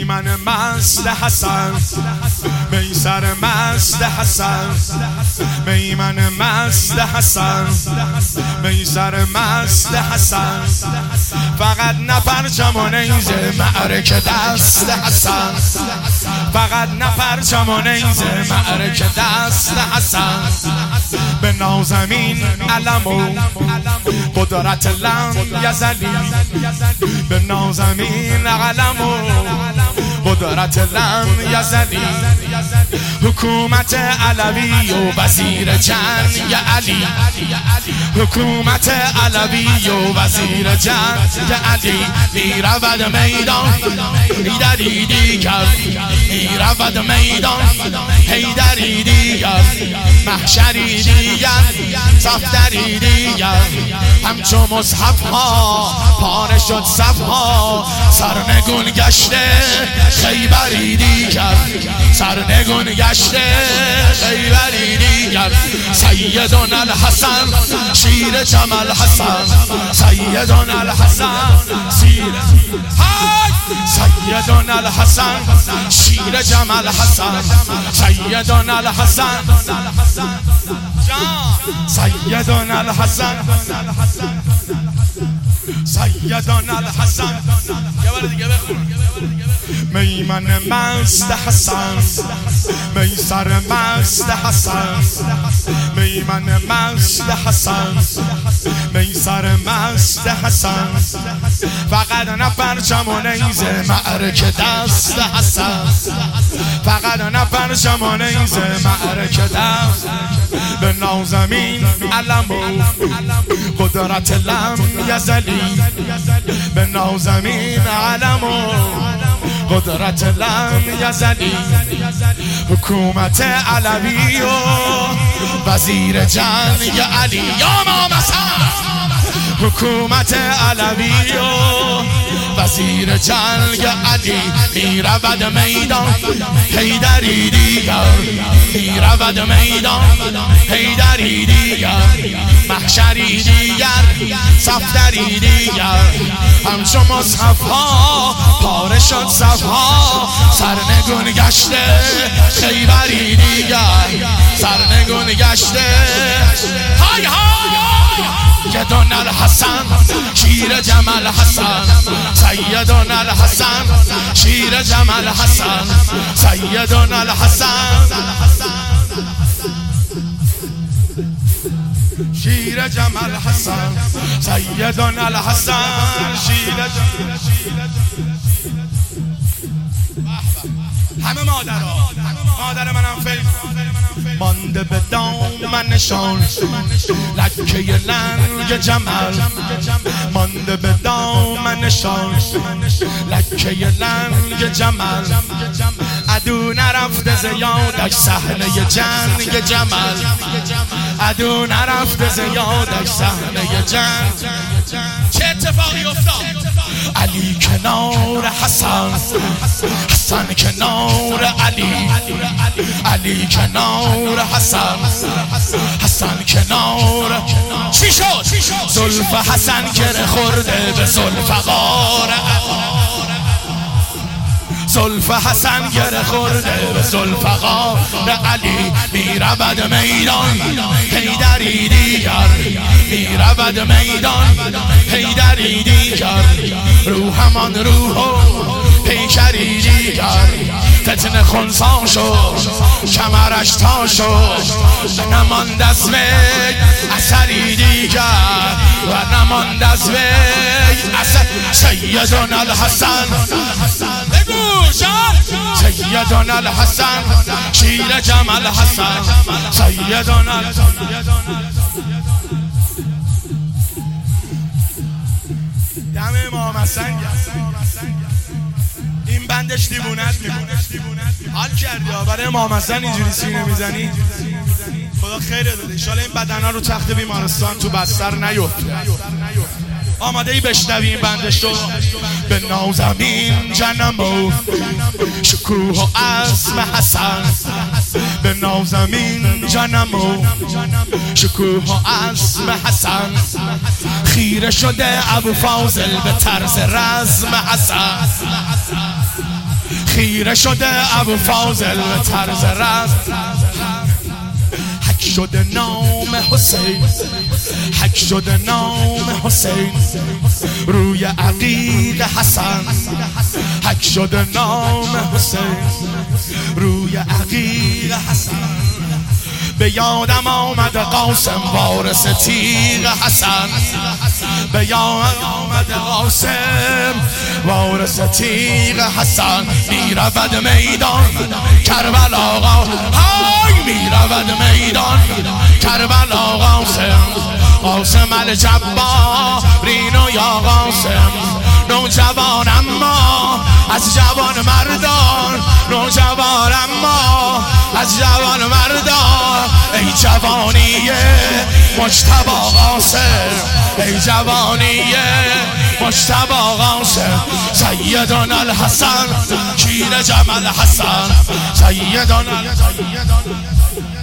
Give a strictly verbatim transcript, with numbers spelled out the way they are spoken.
میمن مست حسن، میسر مست حسن، میمن مست حسن، میسر مست حسن. فقط نپرچم و نیزه معرکه دست حسن، فقط نپرچم و نیزه معرکه دست حسن. به نازمین علم و قدرت لم یزلی، به نازمین علم و قدرت لم یزلی. حکومت علوی و وزیر جنگ علی، حکومت علوی و وزیر جنگ علی. میرود میدان حیدری دیگر، میرود میدان حیدری دیگر، محشری دیگر، صفدری دیگر. همچو مصحف ها پاره شد صف ها، سرنگون گشته خیبری دیگر، سرنگون گشته خیبری دیگر. سیدون الحسن شیر جمل حسن، سیدون الحسن شیر سیدون الحسن شیر جمل حسن، سیدون الحسن سیدون الحسن سیدون الحسن. یه بار دیگه بخون. میمن مست حسن، میسر مست حسن، میمن مست حسن، میسر مست حسن. فقط نپرچم و نیزه معرکه دست حسن، فقط نپرچم و نیزه معرکه دست. به نازمین علم و قدرت لم یزلی، به نازمین علم و قدرت لم یزلی. حکومت علوی و وزیر جنگ علی. یا امام حسن حکومت علوی و وزیر جنگ علی. میرود میدان حیدری دیگر، میرود میدان حیدری دیگر، محشری دیگر، صفدری دیگر. همچو مصحف ها پاره شد صف ها، سرنگون گشته خیبری دیگر، سرنگون گشته. های های سیدون الحسن شیر جمل حسن، سیدون الحسن شیر جمل حسن، سیدون الحسن شیر جمل حسن، سیدون الحسن شیر جمل. همه مادرها، مادر منم فیل مانده به دامنشان لکه لنگ جمل، مانده به دامنشان لکه لنگ جمل. عدو نرفته ز یادش صحنه جنگ جمل، عدو نرفته ز یادش صحنه جنگ. چه اتفاقی افتاد؟ علی کنار حسن، حسن کنار علی، علی کنار حسن، حسن کنار. چی شد؟ زلف حسن گره خورده به ذوالفقار، زلف حسن گره خورده به ذوالفقار علی. میرود میدان حیدری دیگر، میرود میدان حیدری دیگر. روحمان روح و پیکری دیگر، فتنه خونسان شد کمرش تا شد، نماند از وی اثری دیگر، و نماند از وی اثر. سیدون الحسن بگو سیدون الحسن شیر جمل حسن، سیدون الحسن. دم امام حسن این بندش دیوونت میکنه. حال کردی ها برای امام حسن اینجوری سینه میزنی؟ خدا خیره داده. انشالله این بدنا رو تخت بیمارستان تو بستر نیفته. آماده ای بشنوی این بندش رو؟ به نازمین جنم و شکوه و عزم حسن، به نازمین جنم و شکوه و عزم حسن خیره شده ابوالفاضل به طرز رزم حسن خیره شده ابوالفاضل به طرز رزم حک شده نام حسین حک شده نام حسین روی عقیق حسن حک شده نام حسین روی عقیق حسن به یادم آمد قاسم وارث تیغ حسن به یادم آمد قاسم وارث تیغ حسن میرود میدان کربلا های میرود میدان کربلا قاسم قاسم الجبارین و یا قاسم نوجوان اما از جوان مردان نوجوان اما از جوان مردان ای جوانی مجتبی قاسم ای جوانی مجتبی قاسم سیدنا الحسن شیر جمل حسن سیدنا